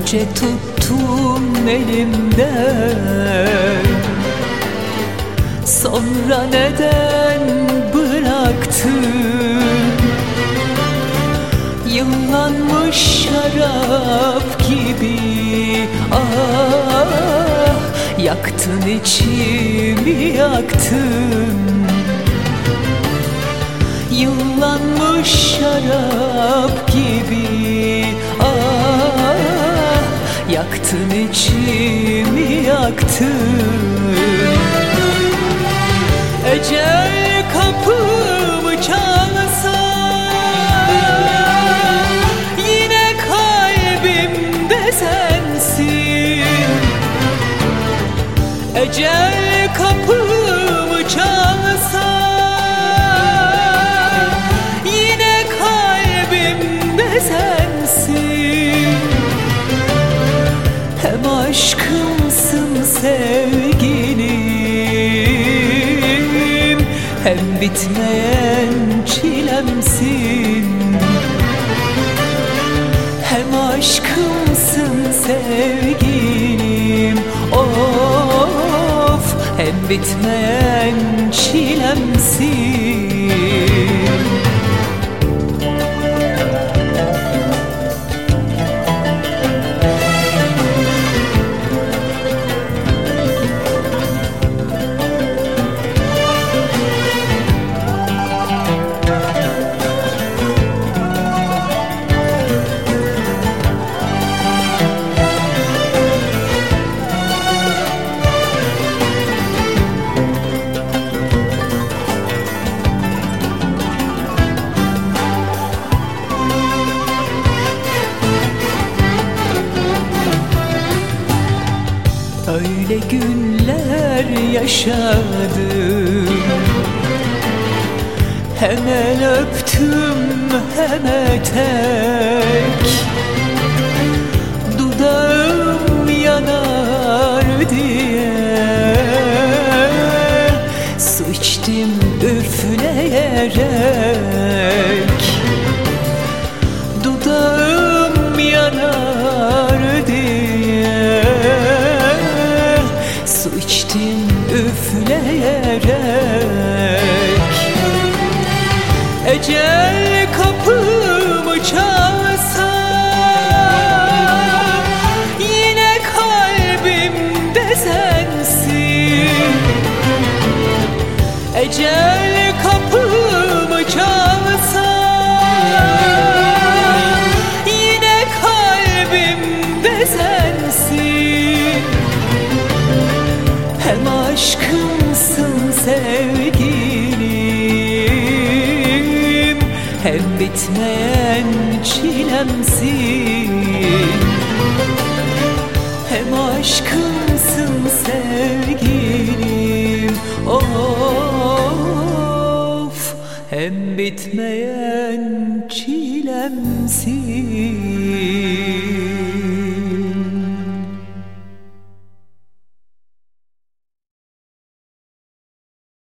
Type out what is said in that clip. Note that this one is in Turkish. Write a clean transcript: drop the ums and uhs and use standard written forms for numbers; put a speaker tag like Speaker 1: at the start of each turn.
Speaker 1: Önce tuttun elimden, sonra neden bıraktın? Yıllanmış şarap gibi ah, yaktın içimi, yaktın. Yıllanmış şarap gibi ah, yaktın içimi, yaktın. Ecel kapımı çalsa yine kalbimde sensin. Ecel kapımı çalsa yine kalbimde sensin. Hem aşkımsın sevgilim, hem bitmeyen çilemsin. Hem aşkımsın sevgilim, of, hem bitmeyen çilemsin. Öyle günler yaşadım, hem el öptüm hem etek. Dudağım yanar diye su içtim üfleyerek. Dudağım yanar diye su içtim üfleyerek. Ecel kapımı çalsa yine kalbimde sensin. Ecel kapımı çalsa yine kalbimde sensin. Hem aşkımsın sevgilim, hem bitmeyen çilemsin. Hem aşkımsın sevgilim, of, hem bitmeyen çilemsin.